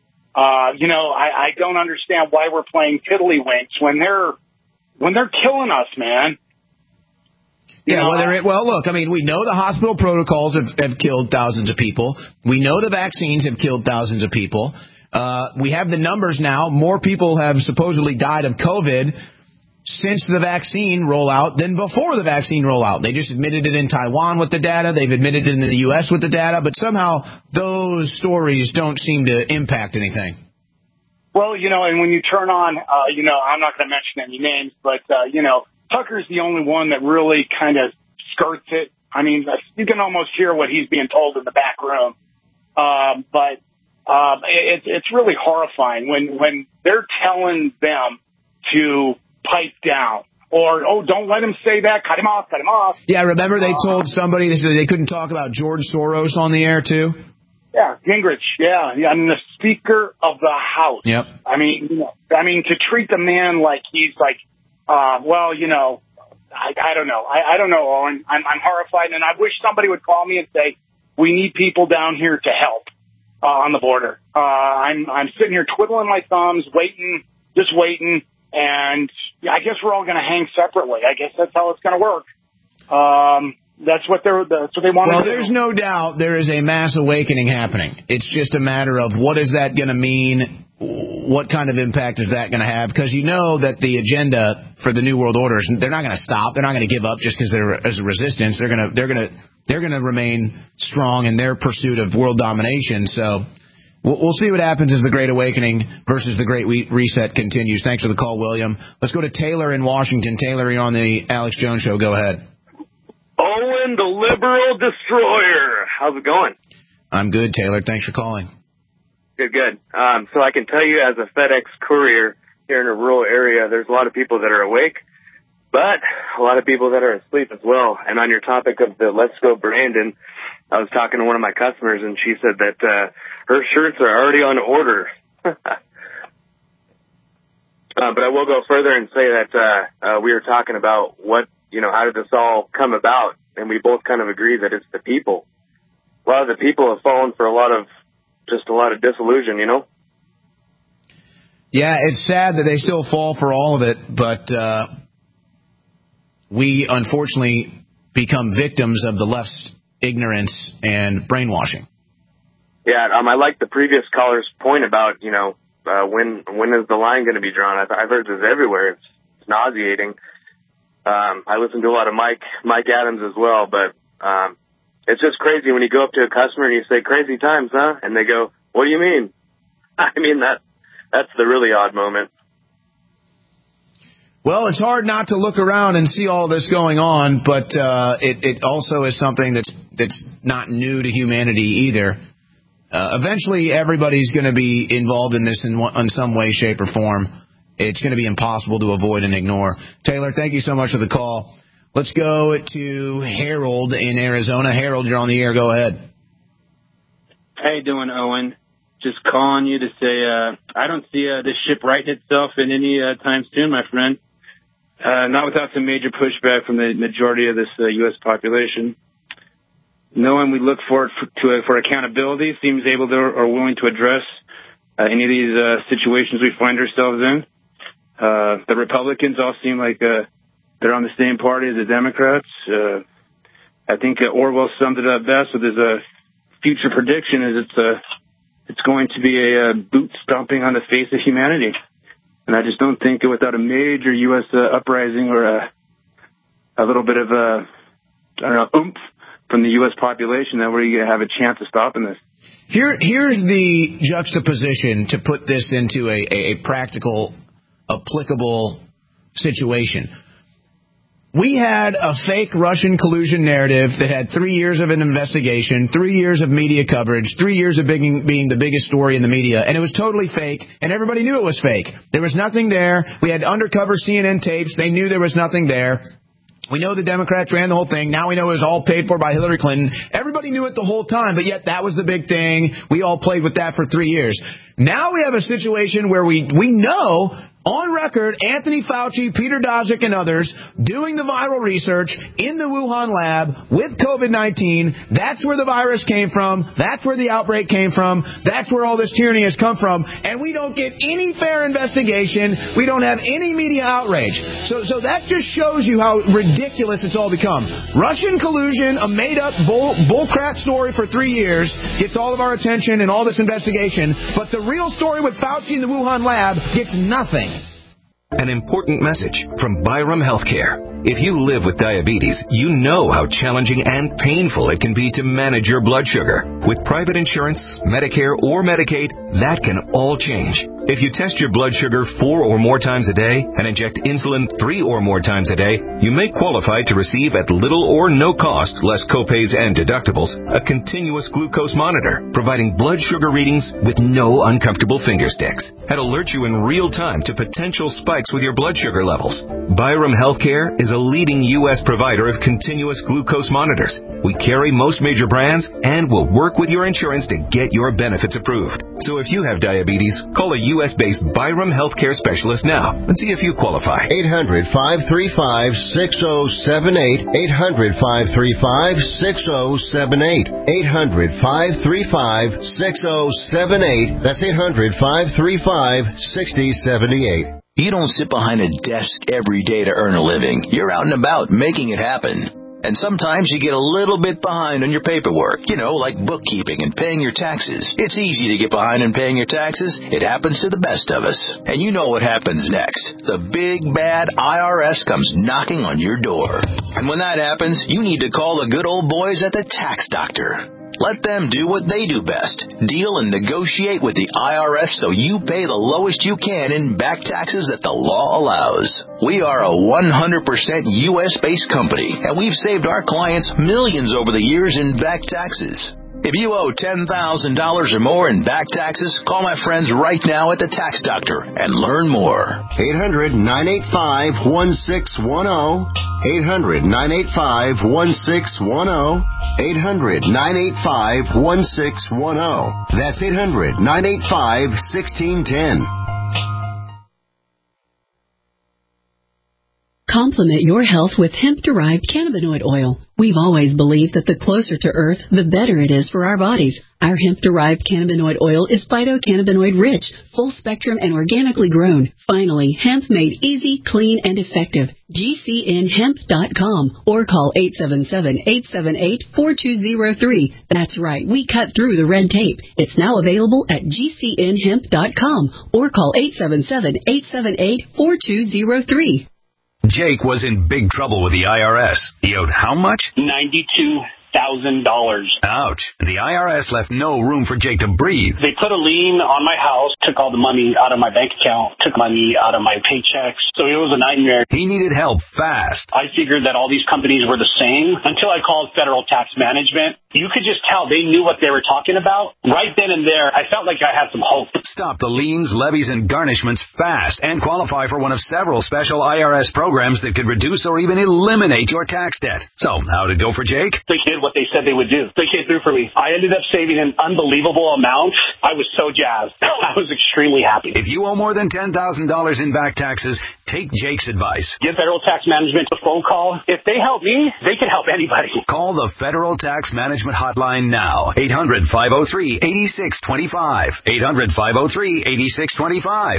I don't understand why we're playing tiddlywinks when they're killing us, man. Yeah, look, we know the hospital protocols have killed thousands of people. We know the vaccines have killed thousands of people. We have the numbers now. More people have supposedly died of COVID since the vaccine rollout than before the vaccine rollout. They just admitted it in Taiwan with the data. They've admitted it in the U.S. with the data. But somehow those stories don't seem to impact anything. Well, and when you turn on, I'm not going to mention any names, but, Tucker's the only one that really kind of skirts it. You can almost hear what he's being told in the back room. But it's really horrifying when they're telling them to pipe down or, don't let him say that. Cut him off. Yeah, remember they told somebody they couldn't talk about George Soros on the air, too? Yeah, Gingrich. Yeah. The Speaker of the House. Yep. To treat the man like he's like, I don't know. I don't know, Owen. I'm horrified, and I wish somebody would call me and say, we need people down here to help on the border. I'm sitting here twiddling my thumbs, waiting, and I guess we're all going to hang separately. I guess that's how it's going to work. That's what they want to do. Well, there's no doubt there is a mass awakening happening. It's just a matter of what is that going to mean what kind of impact is that going to have? Because you know that the agenda for the New World Order is they're not going to stop. They're not going to give up just because they're as a resistance. They're going to remain strong in their pursuit of world domination. So we'll see what happens as the Great Awakening versus the Great Reset continues. Thanks for the call, William. Let's go to Taylor in Washington. Taylor, you're on the Alex Jones Show. Go ahead. Owen, the liberal destroyer. How's it going? I'm good, Taylor. Thanks for calling. Good. So I can tell you as a FedEx courier here in a rural area, there's a lot of people that are awake, but a lot of people that are asleep as well. And on your topic of the Let's Go Brandon, I was talking to one of my customers, and she said that her shirts are already on order. But I will go further and say that we were talking about how did this all come about, and we both kind of agree that it's the people. A lot of the people have fallen for a lot of disillusion, Yeah, it's sad that they still fall for all of it, but we unfortunately become victims of the left's ignorance and brainwashing. Yeah, I like the previous caller's point about, when is the line going to be drawn? I've heard this everywhere. It's nauseating. I listen to a lot of Mike Adams as well, but it's just crazy when you go up to a customer and you say, crazy times, huh? And they go, what do you mean? I mean, that's the really odd moment. Well, it's hard not to look around and see all this going on, but it also is something that's not new to humanity either. Eventually, everybody's going to be involved in this in some way, shape, or form. It's going to be impossible to avoid and ignore. Taylor, thank you so much for the call. Let's go to Harold in Arizona. Harold, you're on the air. Go ahead. How you doing, Owen? Just calling you to say I don't see this ship righting itself in any time soon, my friend. Not without some major pushback from the majority of this U.S. population. No one we look for accountability seems able to or willing to address any of these situations we find ourselves in. The Republicans all seem like they're on the same party as the Democrats. I think Orwell summed it up best with his future prediction is it's going to be a boot stomping on the face of humanity. And I just don't think without a major U.S. uprising or a little bit of oomph from the U.S. population that we're going to have a chance of stopping this. Here's the juxtaposition to put this into a practical, applicable situation. We had a fake Russian collusion narrative that had 3 years of an investigation, 3 years of media coverage, 3 years of being the biggest story in the media, and it was totally fake, and everybody knew it was fake. There was nothing there. We had undercover CNN tapes. They knew there was nothing there. We know the Democrats ran the whole thing. Now we know it was all paid for by Hillary Clinton. Everybody knew it the whole time, but yet that was the big thing. We all played with that for 3 years. Now we have a situation where we know on record, Anthony Fauci, Peter Daszak, and others doing the viral research in the Wuhan lab with COVID-19. That's where the virus came from. That's where the outbreak came from. That's where all this tyranny has come from. And we don't get any fair investigation. We don't have any media outrage. So that just shows you how ridiculous it's all become. Russian collusion, a made-up bullcrap story for 3 years, gets all of our attention and all this investigation. But the real story with Fauci in the Wuhan lab gets nothing. An important message from Byram Healthcare. If you live with diabetes, you know how challenging and painful it can be to manage your blood sugar. With private insurance, Medicare, or Medicaid, that can all change. If you test your blood sugar 4 or more times a day and inject insulin 3 or more times a day, you may qualify to receive at little or no cost, less copays and deductibles, a continuous glucose monitor, providing blood sugar readings with no uncomfortable finger sticks. It alerts you in real time to potential spikes with your blood sugar levels. Byram Healthcare is a leading U.S. provider of continuous glucose monitors. We carry most major brands and will work with your insurance to get your benefits approved. So if you have diabetes, call a U.S.-based Byram Healthcare specialist now and see if you qualify. 800-535-6078. 800-535-6078. 800-535-6078. That's 800-535-6078. You don't sit behind a desk every day to earn a living. You're out and about making it happen. And sometimes you get a little bit behind on your paperwork, like bookkeeping and paying your taxes. It's easy to get behind in paying your taxes. It happens to the best of us. And you know what happens next. The big, bad IRS comes knocking on your door. And when that happens, you need to call the good old boys at the Tax Doctor. Let them do what they do best. Deal and negotiate with the IRS so you pay the lowest you can in back taxes that the law allows. We are a 100% U.S.-based company, and we've saved our clients millions over the years in back taxes. If you owe $10,000 or more in back taxes, call my friends right now at the Tax Doctor and learn more. 800-985-1610. 800-985-1610. 800-985-1610. That's 800-985-1610. Complement your health with hemp-derived cannabinoid oil. We've always believed that the closer to Earth, the better it is for our bodies. Our hemp-derived cannabinoid oil is phytocannabinoid-rich, full-spectrum, and organically grown. Finally, hemp made easy, clean, and effective. GCNhemp.com or call 877-878-4203. That's right, we cut through the red tape. It's now available at GCNhemp.com or call 877-878-4203. Jake was in big trouble with the IRS. He owed how much? $92,000. Ouch. The IRS left no room for Jake to breathe. They put a lien on my house, took all the money out of my bank account, took money out of my paychecks. So it was a nightmare. He needed help fast. I figured that all these companies were the same until I called Federal Tax Management. You could just tell they knew what they were talking about. Right then and there, I felt like I had some hope. Stop the liens, levies, and garnishments fast and qualify for one of several special IRS programs that could reduce or even eliminate your tax debt. So, how did it go for Jake? They did what they said they would do. They came through for me. I ended up saving an unbelievable amount. I was so jazzed. I was extremely happy. If you owe more than $10,000 in back taxes, take Jake's advice. Give Federal Tax Management a phone call. If they help me, they can help anybody. Call the Federal Tax Management hotline now. 800-503-8625. 800-503-8625.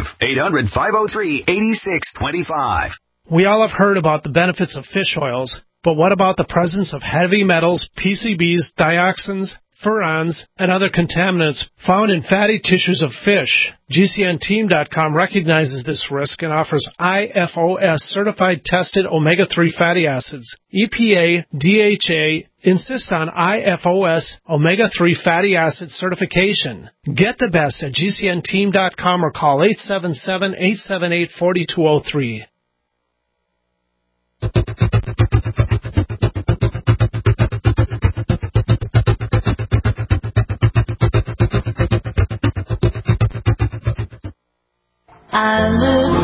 800-503-8625. We all have heard about the benefits of fish oils, but what about the presence of heavy metals, PCBs, dioxins, furans, and other contaminants found in fatty tissues of fish? GCNteam.com recognizes this risk and offers IFOS certified tested omega-3 fatty acids. EPA, DHA insist on IFOS omega-3 fatty acid certification. Get the best at GCNteam.com or call 877-878-4203. I look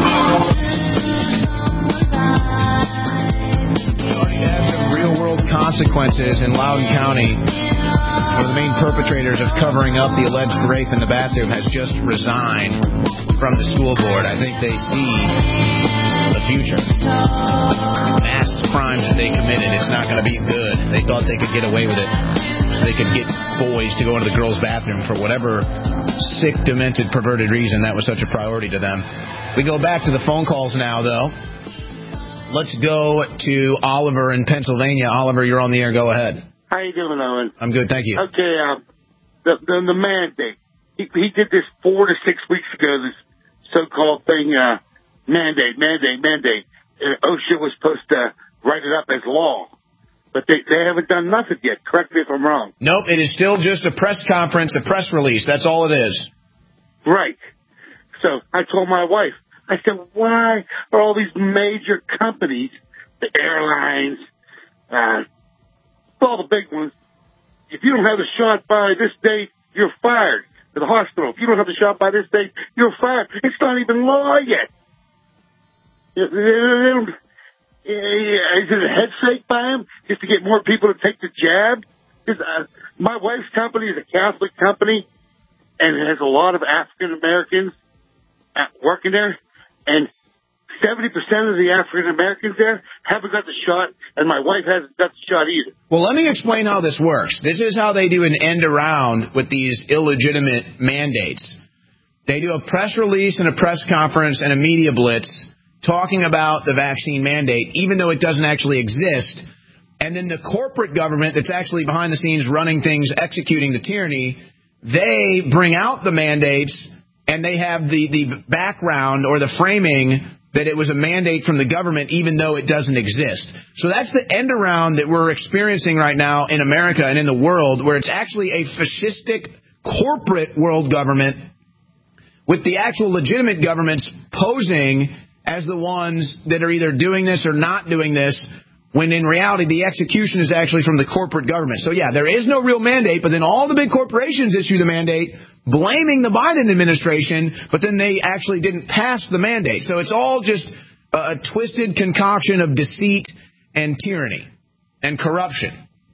real-world consequences in Loudoun County. One of the main perpetrators of covering up the alleged rape in the bathroom has just resigned from the school board. I think they see the future. Mass crimes that they committed, it's not going to be good. They thought they could get away with it. They could get boys to go into the girls' bathroom for whatever sick, demented, perverted reason that was such a priority to them. We go back to the phone calls now, though. Let's go to Oliver in Pennsylvania. Oliver, you're on the air. Go ahead. How you doing, Owen? I'm good, thank you. Okay, the mandate. He did this 4 to 6 weeks ago, this so-called thing, mandate. OSHA was supposed to write it up as law. But they haven't done nothing yet. Correct me if I'm wrong. Nope, it is still just a press conference, a press release. That's all it is. Right. So I told my wife, I said, why are all these major companies, the airlines, all the big ones, if you don't have a shot by this date, you're fired. To the hospital, if you don't have a shot by this date, you're fired. It's not even law yet. Is it a head fake by him just to get more people to take the jab? My wife's company is a Catholic company and it has a lot of African Americans working there, and 70% of the African Americans there haven't got the shot, and my wife hasn't got the shot either. Well, let me explain how this works. This is how they do an end around with these illegitimate mandates. They do a press release and a press conference and a media blitz talking about the vaccine mandate, even though it doesn't actually exist. And then the corporate government that's actually behind the scenes running things, executing the tyranny, they bring out the mandates, and they have the background or the framing that it was a mandate from the government, even though it doesn't exist. So that's the end around that we're experiencing right now in America and in the world, where it's actually a fascistic corporate world government with the actual legitimate governments posing as the ones that are either doing this or not doing this, when in reality the execution is actually from the corporate government. So yeah, there is no real mandate, but then all the big corporations issue the mandate, blaming the Biden administration, but then they actually didn't pass the mandate. So it's all just a twisted concoction of deceit and tyranny and corruption.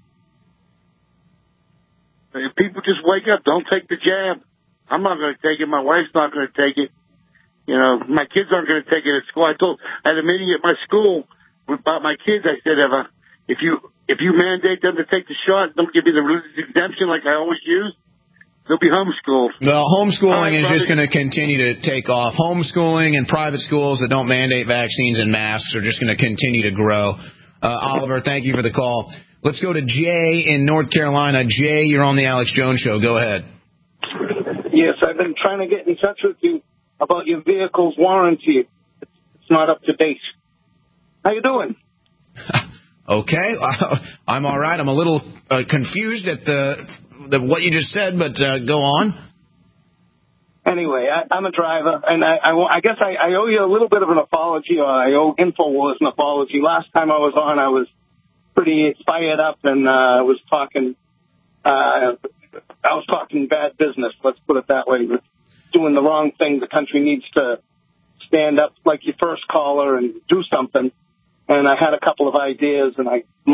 If people just wake up, don't take the jab. I'm not going to take it. My wife's not going to take it. You know, my kids aren't going to take it at school. I had a meeting at my school about my kids. I said, if you mandate them to take the shot, don't give you the religious exemption like I always use, they'll be homeschooled. Well, homeschooling is just going to continue to take off. Homeschooling and private schools that don't mandate vaccines and masks are just going to continue to grow. Oliver, thank you for the call. Let's go to Jay in North Carolina. Jay, you're on the Alex Jones Show. Go ahead. Yes, I've been trying to get in touch with you about your vehicle's warranty. It's not up to date. How you doing? Okay, I'm all right. I'm a little confused at what you just said, but go on. Anyway, I'm a driver, and I guess I owe you a little bit of an apology, or I owe InfoWars an apology. Last time I was on, I was pretty fired up, and I was talking bad business, let's put it that way. Doing the wrong thing. The country needs to stand up like your first caller and do something. And I had a couple of ideas, and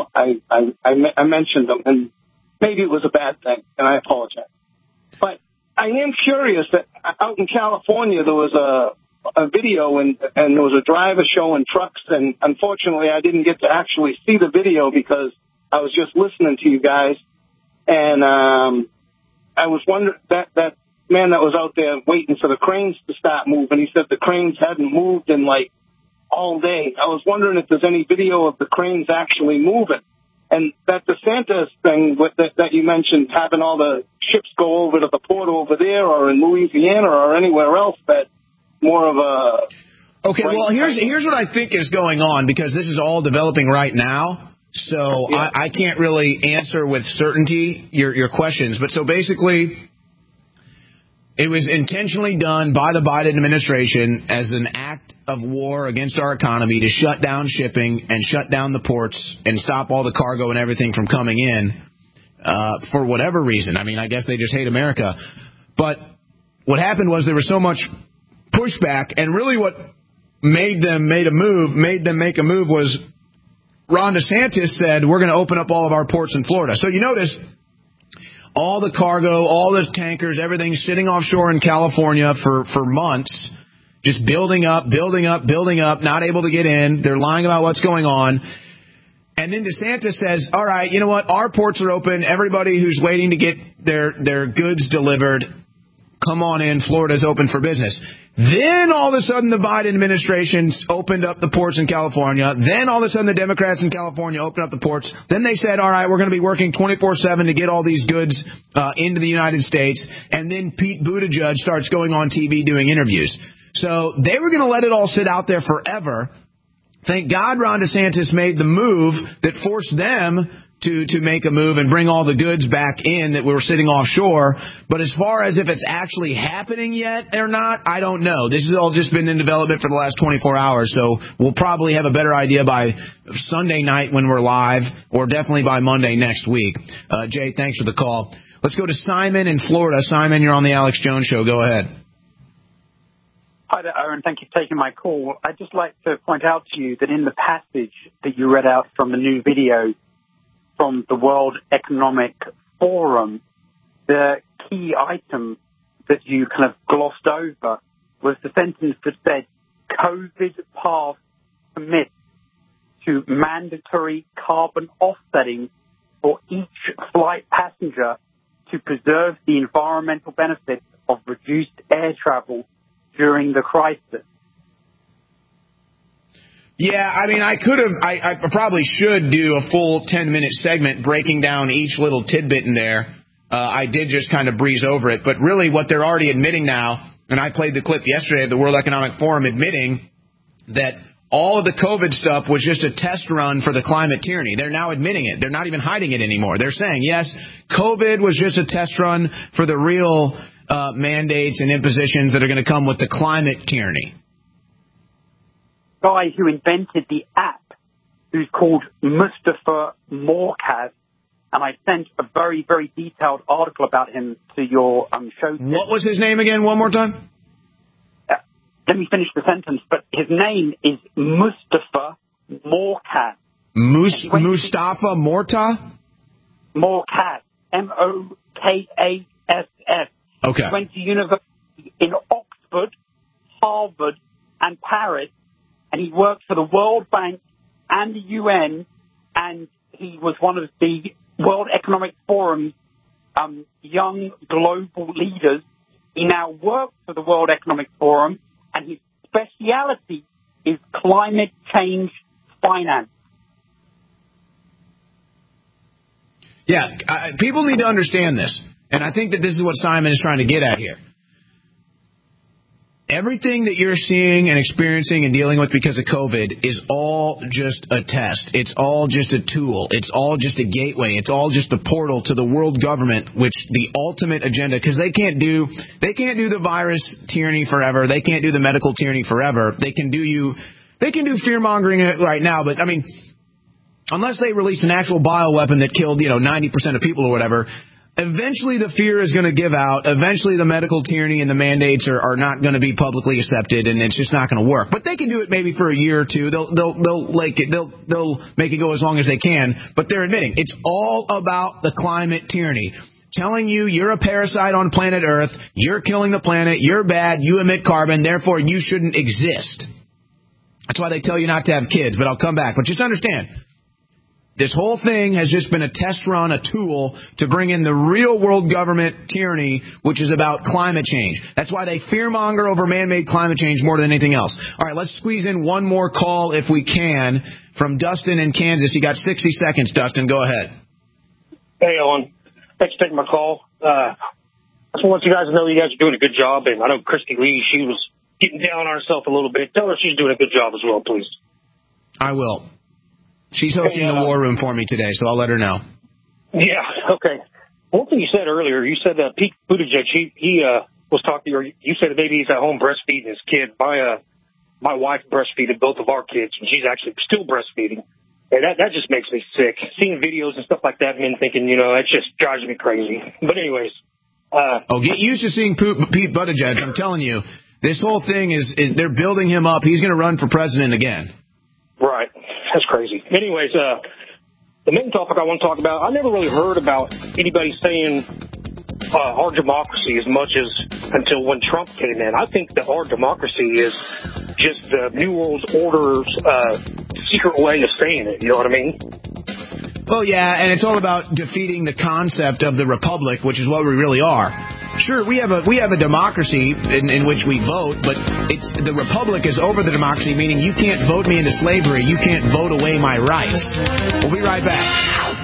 I mentioned them, and maybe it was a bad thing, and I apologize. But I am curious that out in California there was a video, and there was a driver showing trucks, and unfortunately I didn't get to actually see the video because I was just listening to you guys. And I was wondering, that man that was out there waiting for the cranes to start moving, he said the cranes hadn't moved in like all day. I was wondering if there's any video of the cranes actually moving. And that DeSantis thing that you mentioned, having all the ships go over to the port over there or in Louisiana or anywhere else, that more of a... Okay, well, here's what I think is going on, because this is all developing right now. So yeah. I can't really answer with certainty your questions. But so basically, it was intentionally done by the Biden administration as an act of war against our economy to shut down shipping and shut down the ports and stop all the cargo and everything from coming in for whatever reason. I mean, I guess they just hate America. But what happened was there was so much pushback, and really what made them make a move was Ron DeSantis said, we're going to open up all of our ports in Florida. So you notice all the cargo, all the tankers, everything's sitting offshore in California for months, just building up, not able to get in. They're lying about what's going on. And then DeSantis says, all right, you know what? Our ports are open. Everybody who's waiting to get their goods delivered, come on in. Florida's open for business. Then all of a sudden the Biden administration opened up the ports in California. Then all of a sudden the Democrats in California opened up the ports. Then they said, all right, we're going to be working 24/7 to get all these goods into the United States. And then Pete Buttigieg starts going on TV doing interviews. So they were going to let it all sit out there forever. Thank God Ron DeSantis made the move that forced them to make a move and bring all the goods back in that were sitting offshore. But as far as if it's actually happening yet or not, I don't know. This has all just been in development for the last 24 hours, so we'll probably have a better idea by Sunday night when we're live, or definitely by Monday next week. Jay, thanks for the call. Let's go to Simon in Florida. Simon, you're on the Alex Jones Show. Go ahead. Hi there, Aaron. Thank you for taking my call. I'd just like to point out to you that in the passage that you read out from the new video from the World Economic Forum, the key item that you kind of glossed over was the sentence that said, COVID path commits to mandatory carbon offsetting for each flight passenger to preserve the environmental benefits of reduced air travel during the crisis. Yeah, I mean, I probably should do a full 10-minute segment breaking down each little tidbit in there. I did just kind of breeze over it. But really what they're already admitting now, and I played the clip yesterday of the World Economic Forum admitting that all of the COVID stuff was just a test run for the climate tyranny. They're now admitting it. They're not even hiding it anymore. They're saying, yes, COVID was just a test run for the real mandates and impositions that are going to come with the climate tyranny. Guy who invented the app, who's called Mustafa Morkaz, and I sent a very, very detailed article about him to your show. What was his name again? One more time? Let me finish the sentence. But his name is Mustafa Morkaz. Mustafa Morta? Morkaz. Mokass. Okay. He went to university in Oxford, Harvard, and Paris, and he worked for the World Bank and the UN, and he was one of the World Economic Forum's young global leaders. He now works for the World Economic Forum, and his speciality is climate change finance. Yeah, people need to understand this, and I think that this is what Simon is trying to get at here. Everything that you're seeing and experiencing and dealing with because of COVID is all just a test. It's all just a tool. It's all just a gateway. It's all just a portal to the world government, which the ultimate agenda, because they can't do the virus tyranny forever. They can't do the medical tyranny forever. They can do fear mongering right now, but I mean, unless they release an actual bioweapon that killed 90% of people or whatever. Eventually the fear is going to give out. Eventually the medical tyranny and the mandates are not going to be publicly accepted, and it's just not going to work. But they can do it maybe for a year or two. They'll make it go as long as they can. But they're admitting it's all about the climate tyranny. Telling you you're a parasite on planet Earth, you're killing the planet, you're bad, you emit carbon, therefore you shouldn't exist. That's why they tell you not to have kids. But I'll come back. But just understand, this whole thing has just been a test run, a tool to bring in the real world government tyranny, which is about climate change. That's why they fearmonger over man-made climate change more than anything else. All right, let's squeeze in one more call if we can from Dustin in Kansas. You got 60 seconds, Dustin. Go ahead. Hey, Owen. Thanks for taking my call. I just want you guys to know you guys are doing a good job. And I know Christy Lee, she was getting down on herself a little bit. Tell her she's doing a good job as well, please. I will. She's hosting the War Room for me today, so I'll let her know. Yeah, okay. One thing you said earlier, you said that Pete Buttigieg, he was talking to you. You said that maybe he's at home breastfeeding his kid. My wife breastfeeded both of our kids, and she's actually still breastfeeding. And that just makes me sick. Seeing videos and stuff like that, and thinking, that just drives me crazy. But anyways. Get used to seeing Pete Buttigieg. I'm telling you, this whole thing is they're building him up. He's going to run for president again. Right. That's crazy. Anyways, the main topic I want to talk about, I never really heard about anybody saying our democracy as much as until when Trump came in. I think that our democracy is just the New World Order's secret way of saying it. You know what I mean? Well, yeah, and it's all about defeating the concept of the republic, which is what we really are. Sure, we have a democracy in which we vote, but the republic is over the democracy, meaning you can't vote me into slavery. You can't vote away my rights. We'll be right back.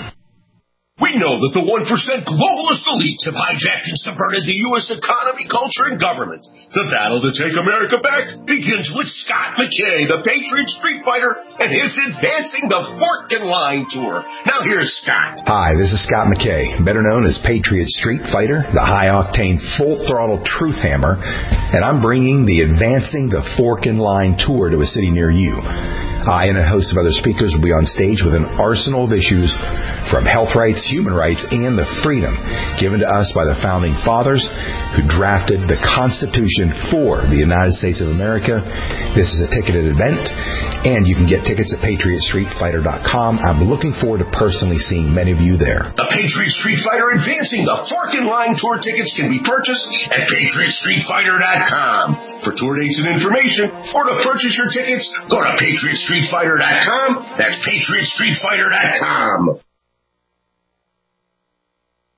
We know that the 1% globalist elites have hijacked and subverted the U.S. economy, culture, and government. The battle to take America back begins with Scott McKay, the Patriot Street Fighter, and his Advancing the Fork and Line Tour. Now here's Scott. Hi, this is Scott McKay, better known as Patriot Street Fighter, the high-octane, full-throttle truth hammer, and I'm bringing the Advancing the Fork and Line Tour to a city near you. I and a host of other speakers will be on stage with an arsenal of issues from health rights, human rights, and the freedom given to us by the Founding Fathers who drafted the Constitution for the United States of America. This is a ticketed event, and you can get tickets at PatriotStreetFighter.com. I'm looking forward to personally seeing many of you there. The Patriot Street Fighter Advancing the Fork and Line Tour tickets can be purchased at PatriotStreetFighter.com. For tour dates and information, or to purchase your tickets, go to PatriotStreetFighter.com. That's PatriotStreetFighter.com.